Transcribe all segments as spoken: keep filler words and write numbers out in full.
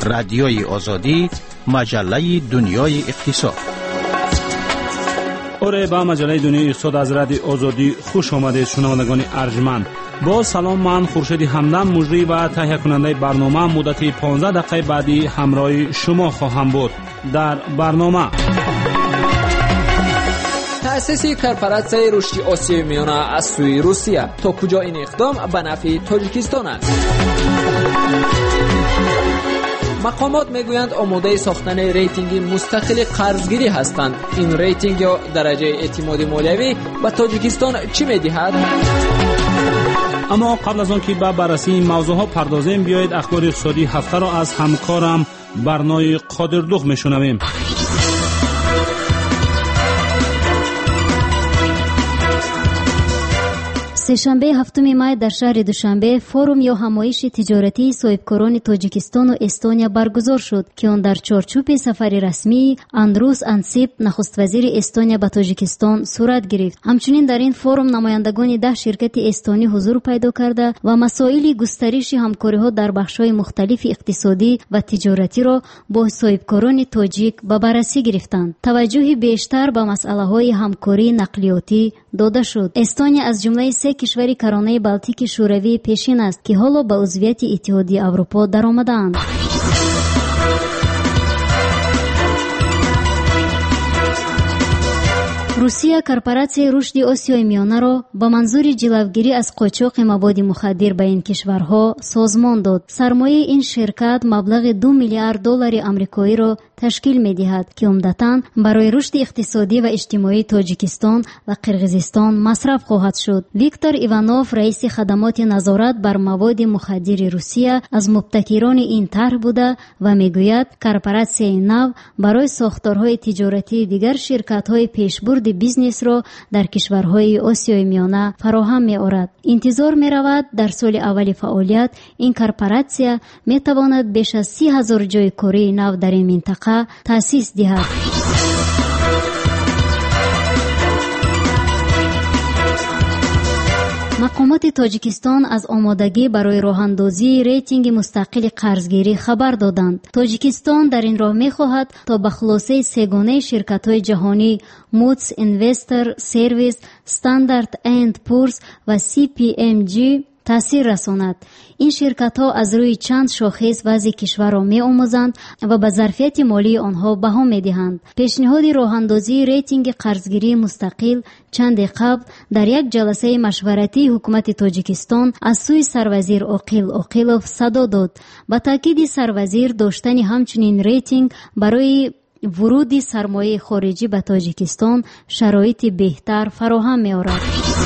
رادیوی آزادی، مجله دنیای اقتصاد. اوره با مجله دنیای اقتصاد از رادیو آزادی خوش آمدید شنوندگان ارجمند. با سلام، من خورشید همدم مجری و تهیه کننده برنامه مدت پانزده دقیقه بعدی همراه شما خواهم بود. در برنامه تأسیس کارپوراسیون رشد آسیای میانه از سوی روسیه، تا کجا این اقدام به نفع تاجیکستان است؟ مقامات میگویند آماده ساختن ریتینگ مستقل قرضگیری هستند. این ریتینگ یا درجه اعتماد مالیوی به تاجیکستان چی میدهد؟ اما قبل از آن که به بررسی این موضوع ها پردازیم، بیایید اخبار اقتصادی هفته را از همکارم برنای قادردوغ میشنویم. سه‌شنبه هفتم می در شهر دوشنبه فوروم یا همایش تجارتی صاحبکاران تاجیکستان و استونیا برگزار شد که آن در چارچوب سفر رسمی اندروس انسیپ نخست وزیر استونیا به تاجیکستان صورت گرفت. همچنین در این فوروم نمایندگان ده شرکت استونی حضور پیدا کرده و مسائل گسترش همکاری‌ها در بخش‌های مختلف اقتصادی و تجارتی را با صاحبکاران تاجیک به بررسی گرفتند. توجه بیشتر به مسائل‌های همکاری نقلیاتی داده شد. استونیا از جمله سه کشور کرانه بالتیک شوروی پیشین است که حالا به عضویت اتحادیه اروپا درآمدند. روسیه کارپوراسیون رشد آسیای میانه را با منظور جلوگیری از قاچاق مواد مخدر به این کشورها سازمان داد. سرمایه این شرکت مبلغ دو میلیارد دلار آمریکایی را تشکیل می‌دهد که عمدتاً برای رشد اقتصادی و اجتماعی تاجیکستان و قرقیزستان مصرف خواهد شد. ویکتور ایوانوف، رئیس خدمات نظارت بر مواد مخدر روسیه، از مبتکران این طرح بوده و میگوید کارپوراسیون نو برای ساختارهای تجارتی دیگر شرکت‌های پیشبرد بیزنس را در کشورهای آسیای میانه فراهم می‌آورد. انتظار می‌رود در سال اول فعالیت این کارپوراسیون می‌تواند بیش از سی هزار جای کاری نو در این منطقه تأسیس دهد. مقامات تاجیکستان از آمادگی برای راه‌اندازی ریتینگ مستقل قرضگیری خبر دادند. تاجیکستان در این راه می‌خواهد تا به خلاصه سه‌گانه شرکت‌های جهانی موتس اینوستر سرویس، استاندارد اند پورس و سی پی ام جی تأثیر رساند. این شرکت‌ها از روی چند شاخص وضع کشور را می‌آموزند و به ظرفیت مالی آنها بها می‌دهند. پیشنهاد راه‌اندازی ریتینگ قرضگیری مستقل چند قبل در یک جلسه مشورتی حکومت تاجیکستان از سوی سروزیر عاقل عاقلوف صدا داد. با تاکید سروزیر داشتن همچنین ریتینگ برای ورود سرمایه خارجی به تاجیکستان شرایط بهتر فراهم می‌آورد.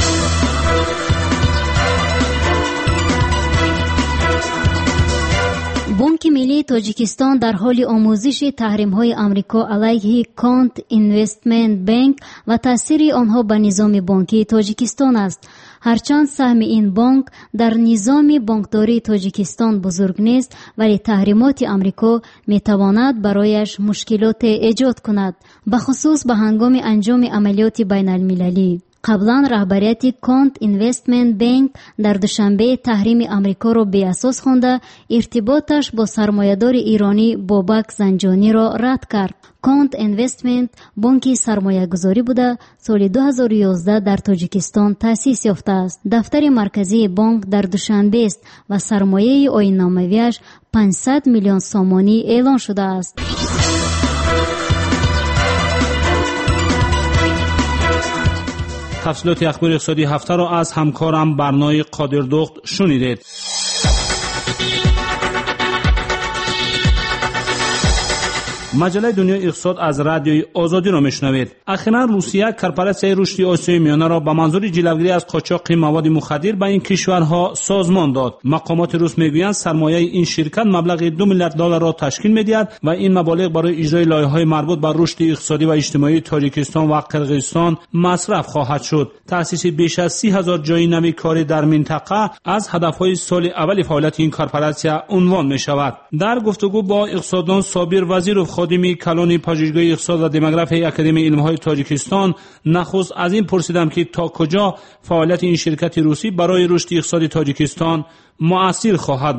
بانک ملی تاجیکستان در حال آموزش تحریم‌های آمریکا علیه کانت اینوستمنت بانک و تأثیر آنها به نظام بانکی تاجیکستان است. هرچند سهم این بانک در نظام بانکداری تاجیکستان بزرگ نیست، ولی تحریمات آمریکا میتواند برایش مشکلات ایجاد کند، به خصوص به هنگام انجام عملیات بین المللی. قبلا رهبریت کانت اینوستمنت بانک در دوشنبه تحریم آمریکا را بی اساس خوانده ارتباطش با سرمایه‌دار ایرانی بابک زنجانی را رد کرد. کانت اینوستمنت بانکی سرمایه گذاری بوده، سال دو هزار و یازده در تاجیکستان تأسیس یافته است. دفتر مرکزی بانک در دوشنبه است و سرمایه آیین‌نامه‌ایش پانصد میلیون سامانی اعلان شده است. تفصیلات اخبار اقتصادی هفته را از همکارم برنای قادردوغ شنیدید. مجله دنیای اقتصاد از رادیوی آزادی را میشنوید. اخیراً روسیه کارپوراسیون رشد آسیای میانه را به منظور جلوگیری از قاچاق مواد مخدر به این کشورها سازمان داد. مقامات روس میگویند سرمایه این شرکت مبلغ دو میلیارد دلار را تشکیل میدهد و این مبالغ برای اجرای لایحه‌های مربوط به رشد اقتصادی و اجتماعی تاجیکستان و قرقیزستان مصرف خواهد شد. تأسیس بیش از سی هزار جای نوی کاری در منطقه از هدفهای سال اول فعالیت این کارپوراسیون عنوان می شود. در گفتگو با اقتصاددان صابر وزیروف خادمی کلان پژوهشگاه اقتصاد و دموگراف اکادمی علم‌های تاجیکستان، نخست از این پرسیدم که تا کجا فعالیت این شرکت روسی برای رشد اقتصادی تاجیکستان مؤثر خواهد بود.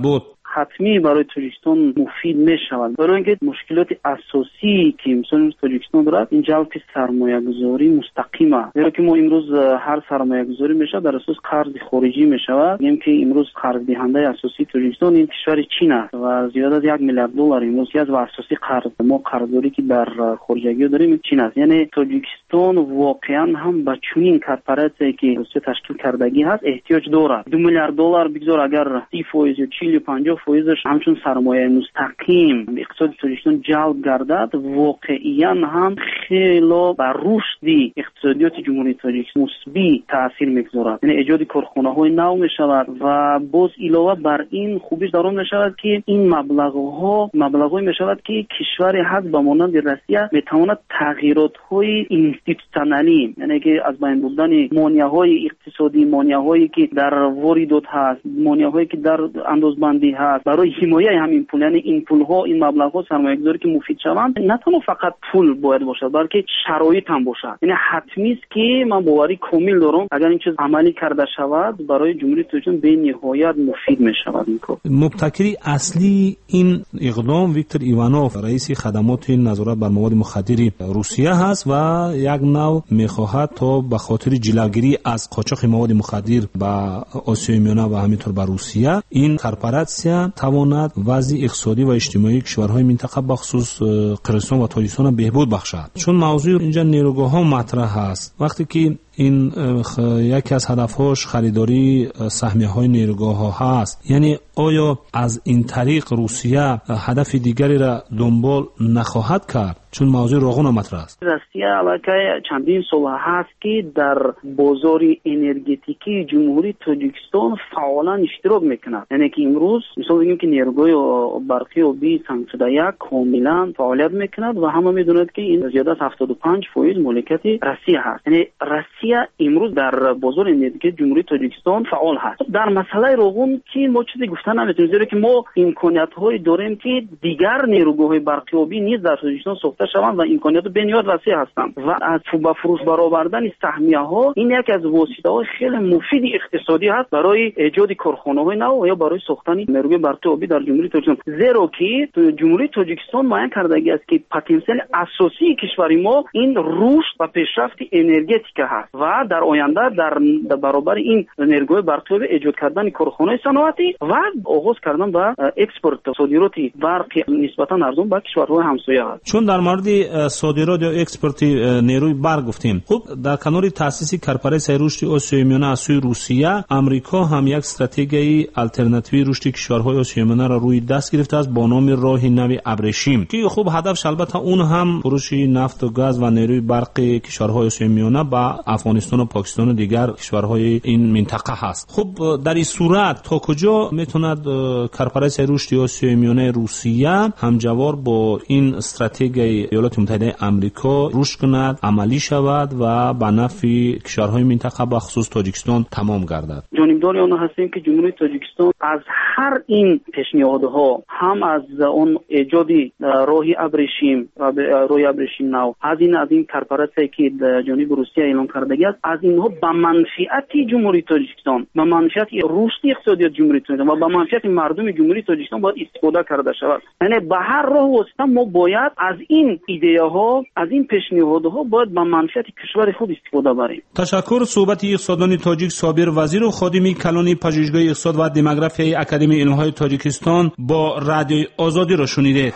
حتمی برای تاجیکستان مفید میشود، برای اینکه مشکلات اساسی که مثلا تاجیکستان دارد این جلب سرمایه گذاری مستقیمه. زیرا که ما امروز هر سرمایه گذاری میشه در اساس قرض خارجی میشود. میگیم که امروز قرض دهنده اساسی تاجیکستان این کشور چین است و زیاد از یک میلیارد دلار امروز از اساسی قرض ما قرضداری که در خارجگی داریم چین است. یعنی تاجیکستان واقعا هم به چنین کارپوراتی که روسیه تشکیل کردگی هست احتیاج دارد. دو میلیارد دلار بگذار اگر سی درصد یا چهل یا پنجاه درصدش همچون سرمایه مستقیم به اقتصاد تاجیکستان جلب گردد، واقعا هم خیلی بر رشد اقتصادیات جمهوری تاجیکستان مثبت تاثیر میگذارد. یعنی ایجاد کارخانه‌های نو میشود و باز علاوه بر این خوبیش در آن میشود که این مبلغ‌ها مبلغی میشود که کشور هست به مانند روسیه میتواند تغییرات‌های اینستیتوشنالی، یعنی که از بین بردن مانع‌های اقتصادی، مانع‌هایی که در واردات هست، مانع‌هایی که در اندازه‌بندی هست، برای حمایت همین پول، یعنی این پول‌ها این مبلغ‌ها سرمایه‌گذاری که مفید شوند، نه تنها فقط پول باید باشد بلکه شرایط هم باشد. یعنی حتمی است که من باوری کامل دارم اگر این چیز عملی کرده شود برای جمهوری تاجیکستان به نهایت مفید می‌شود. این کار مبتکری اصلی این اقدام ویکتور ایوانوف، رئیس خدمات نظارت بر مواد مخدر روسیه هست و یک نوع می‌خواهد تا به خاطر جلوگیری از قاچاق مواد مخدر به آسیای میانه و همینطور به روسیه این کارپوراسیا تواند وضع اقتصادی و اجتماعی کشورهای منطقه بخصوص قرقیزستان و تاجیکستان بهبود بخشد. چون موضوع اینجا نیروگاه‌ها مطرح هست. وقتی که این یکی از هدفهاش خریداری سهمیه‌های نیروگاه‌ها هست، یعنی آیا از این طریق روسیه هدف دیگری را دنبال نخواهد کرد؟ چون موضوع راغون مطرح است. روسیه علاقه چندین سال هست که در بازار انرژتیکی جمهوری تاجیکستان فعالا اشتراک میکند. یعنی که امروز مثلا بگیم که نیروگاه برقی آبی سنگ‌شده کاملا فعالیت میکند و همه میدونند که این زیاده از هفتاد و پنج درصد مالکیت روسیه هست. یعنی روسیه امروز در بازار انرژتیکی جمهوری تاجیکستان فعال هست. در مسئله راغون که ما چیزی گفتن نمیتونیم، زیرا که ما امکانیت‌های داریم که دیگر نیروگاه برقی آبی نیز در تاجیکستان شوند و امکانات بنیاد وسیع هستند و از با فروش برآوردن سهمیه ها این یک از واسطه‌های خیلی مفید اقتصادی هست برای ایجاد کارخانه‌های نو یا برای ساختن نیروی برقی آبی در جمهوری تاجیکستان. زیرا که جمهوری تاجیکستان معین کردگی است که پتانسیل اساسی کشور ما این رشد و پیشرفت انرژتیک هست و در آینده در برابر این نیروی برقی آبی ایجاد کردن کارخانه‌های صنعتی و آغاز کردن به اکسپورت صادرات برق نسبتاً ارزان به کشورهای همسایه است. چون در مورد صادرات یا اکسپورت نیروی برق گفتیم، خب در کنار تأسیس کارپوراسی رشد آسیای میانه از سوی روسیه، آمریکا هم یک استراتژی آلترناتیوی رشد کشورهای آسیای میانه را روی دست گرفته است با نام راه نو ابریشم که خب هدفش البته اون هم فروش نفت و گاز و نیروی برق کشورهای آسیای میانه با افغانستان و پاکستان و دیگر کشورهای این منطقه هست. خب در این صورت تا کجا میتوند کارپوراسی رشد آسیای میانه روسیه همجوار با این استراتژی ایالات متحده آمریکا رشد کند، عملی شود و به نفع کشورهای منطقه به خصوص تاجیکستان تمام گردد؟ جانبدار آن هستیم که جمهوری تاجیکستان از هر این پیشنهادها، هم از اون ایجاد راه ابریشم و راه ابریشم نو، از این از این کارپوراسی که جانب روسیه اعلام کرده است، از اینها به منفعت جمهوری تاجیکستان، به منفعت رشد اقتصادی جمهوری تاجیکستان و به منفعت مردم جمهوری تاجیکستان باید استفاده کرده شود. یعنی به هر راه واسطه ما باید از این ایده ها، از این پیشنهادها باید به منفعت کشور خود استفاده بریم. تشکر. صحبت اقتصاددان تاجیک صابر وزیر و خادم کلان پژوهشگاه اقتصاد و دموگرافی اکادمی علوم‌های تاجیکستان با رادیوی آزادی را شنیدید.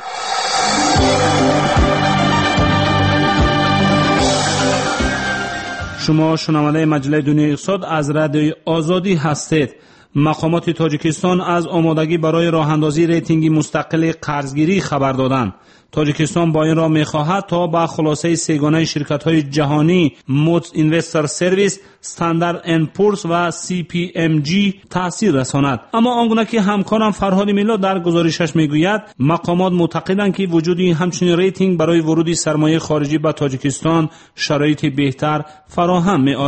شما شنونده مجله دنیای اقتصاد از رادیوی آزادی هستید. مقامات تاجیکستان از آمادگی برای راه‌اندازی ریتینگ مستقل قرضگیری خبر دادند. تاجیکستان با این را می‌خواهد تا به خلاصه سگانه شرکت‌های جهانی موتس اینوستر سرویس، استاندارد اند پورس و سی پی ام جی تأثیر رساند. اما آنگونه که همکارم فرهاد میلاد در گزارشش میگوید، مقامات معتقدند که وجود این همچنین ریتینگ برای ورود سرمایه خارجی به تاجیکستان شرایط بهتر فراهم می‌آورد.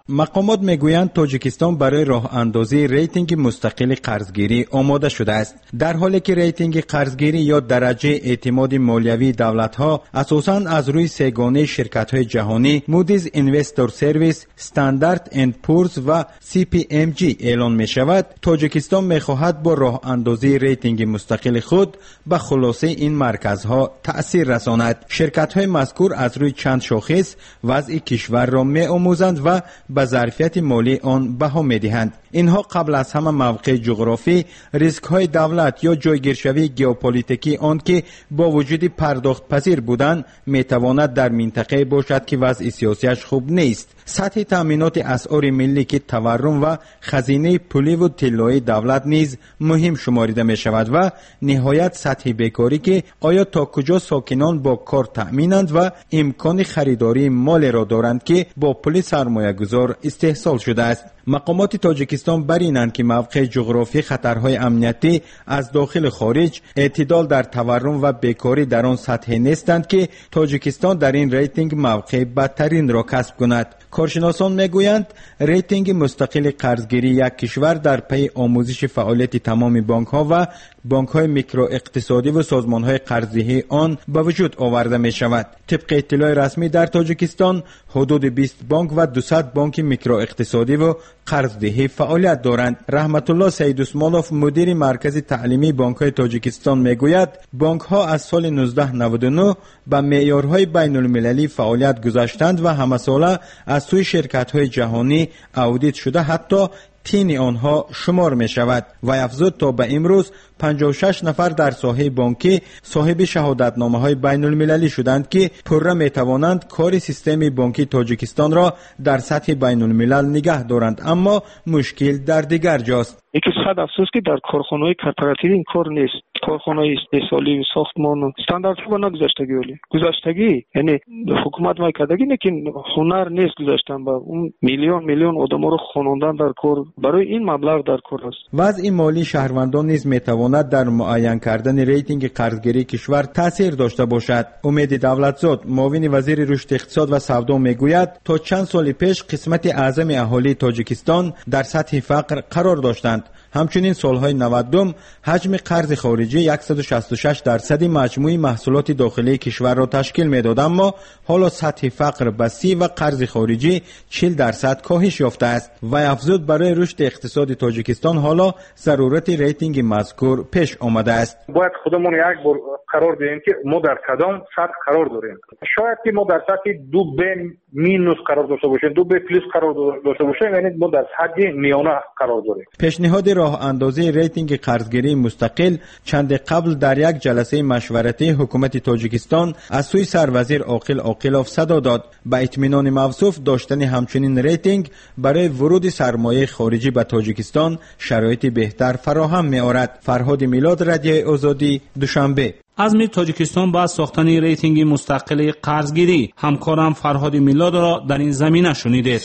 مقامات میگویند تاجیکستان برای راه اندازی ریتینگ مستقل قرضگیری آماده شده است، در حالی که ریتینگ قرضگیری یا درجه اعتماد مالیوی دولت‌ها اساساً از روی سگانه شرکت‌های جهانی مودیز اینوستر سرویس، استاندارد اند پورز و سی پی ام جی اعلان می‌شود. تاجیکستان می‌خواهد با راه اندازی ریتینگ مستقل خود به خلاصه این مرکزها تأثیر رساند. شرکت‌های مذکور از روی چند شاخص وضع کشور را می‌آموزند و به ظرفیت مالی آن بها می‌دهند. اینها قبل از همه موقع جغرافی، ریسک‌های دولت یا جایگیرشوی ژئوپلیتیکی آن که با وجود پرداخت پذیر بودن می‌تواند در منطقه باشد که وضع سیاسیش خوب نیست. سطح تأمینات اسعار ملی که تورم و خزینه پولی و طلایی دولت نیز مهم شمارده می شود و نهایت سطح بیکاری که آیا تا کجا ساکنان با کار تأمینند و امکان خریداری مال را دارند که با پول سرمایه گذار استحصال شده است. مقامات تاجیکستان برینند که موقع جغرافی خطرهای امنیتی از داخل خارج، اعتدال در تورم و بیکاری در آن سطح نیستند که تاجیکستان در این ریتینگ موقع بدترین را کسب کند. کارشناسان میگویند ریتینگ مستقل قرضگیری یک کشور در پی آموزش فعالیت تمام بانک ها و بانک های میکرو اقتصادی و سازمان های قرضدهی آن به وجود آورده می شود. طبق اطلاع رسمی در تاجیکستان حدود بیست بانک و دویست بانک میکرو اقتصادی و قرضدهی فعالیت دارند. رحمت الله سید اسمالوف مدیر مرکز تعلیمی بانک های تاجیکستان میگوید بانک ها از سال نوزده نود و نه به معیارهای بین المللی فعالیت گذاشتند و همه ساله از سوی شرکت های جهانی اودیت شده حتی تین آنها شمار می شود و افزود تا به امروز پنجاه و شش نفر در ساحه بانکی صاحب شهادتنامه های بین المللی شدند که پرره می توانند کار سیستم بانکی تاجیکستان را در سطح بین الملل نگه دارند، اما مشکل در دیگر جاست. یکی صد افسوس که در کارخانه‌های کارپراتیوی این کار نیست. کارخانه‌های استثماری و ساختمان و استانداردها نگذاشتگی ولی گذاشتگی یعنی حکومت ما کردگی نه که هنر نیست گذاشتن با اون میلیون میلیون آدم‌ها رو خونوندن در کار برای این مبلغ در کار است. وضع مالی شهروندان نیز میتواند در معین کردن ریتینگ قرضگیری کشور تاثیر داشته باشد. امید دولتزاد معاون وزیر رشد اقتصاد و سودا میگوید تا چند سال پیش قسمت اعظم اهالی تاجیکستان در سطح فقر قرار داشتند. همچنین سالهای نود و دو حجم قرض خارجی صد و شصت و شش درصد مجموع محصولات داخلی کشور را تشکیل میداد، اما حالا سطح فقر به سی و قرض خارجی چهل درصد کاهش یافته است و افزود برای رشد اقتصاد تاجیکستان حالا ضرورت ریتینگ مذکور پیش آمده است. باید خودمون یک بار قرار دهیم که ما در کدام سطح قرار داریم. شاید که ما در سطح دو به مینوس قرار داشته باشیم، دو به پلیس قرار داشته باشیم، یعنی ما در حد میانه قرار داریم. پیشنهاد راه اندازی ریتینگ قرضگیری مستقل چند قبل در یک جلسه مشورتی حکومت تاجیکستان از سوی سروزیر عاقل عاقلوف صدا داد. به اطمینان موصوف داشتن همچنین ریتینگ برای ورود سرمایه خارجی به تاجیکستان شرایط بهتر فراهم می‌آورد. فرهاد میلاد، رادیو آزادی، دوشنبه. عزم تاجیکستان با ساختن ریتینگ مستقل قرضگیری. همکارم فرهاد میلاد را در این زمینه شنیدید.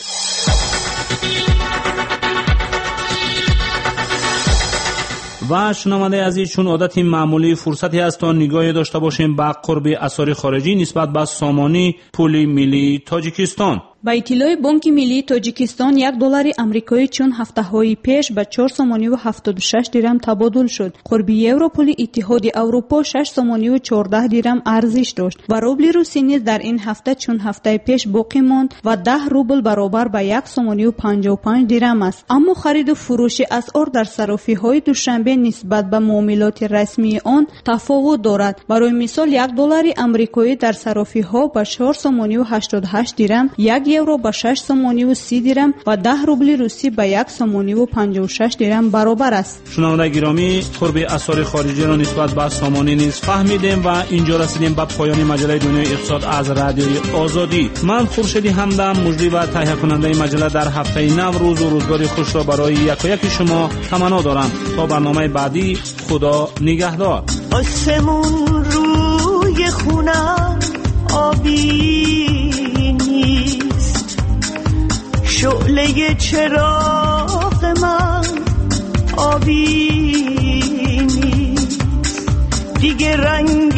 و شنونده عزیز، چون عادت معمولی فرصتی است تا نگاهی داشته باشیم به قرب اسعار خارجی نسبت به سامانی پول ملی تاجیکستان. با اطلاع بانک ملی تاجیکستان یک دلار آمریکایی چون هفته‌های پیش به چهار سومانی و هفتاد و شش درم تبادل شد. قرب یورو پول اتحاد اروپا شش سومانی و چهارده درم ارزش داشت و روبل روسی نیز در این هفته چون هفته پیش باقی ماند و ده روبل برابر به یک سومانی و پنجاه و پنج درم است. اما خرید و فروش اسعار در صرافی‌های دوشنبه نسبت به معاملات رسمی آن تفاوت دارد. برای مثال یک دلار آمریکایی در صرافی‌ها به چهار سومانی و هشتاد و هشت درم، یک یورو به شش سومانی و سی درم و ده روبل روسی به یک سومانی و پنجاه و شش درم برابر است. شنونده گرامی، قرب اسعار خارجی را نسبت به سامانی نیز فهمیدیم و اینجا رسیدیم به پایان مجله دنیای اقتصاد از رادیوی آزادی. من خورشید همدم، مجری و تهیه کننده مجله در هفته نوروز و روزگار خوش را برای یک و یک شما تمنا دارم. تا برنامه بعدی، خدا نگهدار. آسمون روی خونم آبی نیست، شعله چراغ من آبی نیست، دیگه رنگ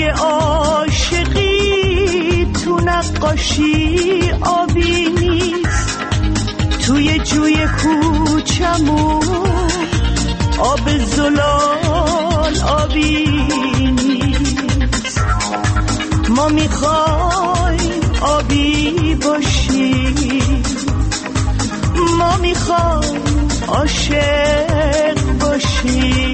عاشقی تو نقاشی آبی نیست، توی توی کوچمون آب زلال آبی نیست. ما میخوایم آبی باشیم، ما میخوایم عاشق باشیم.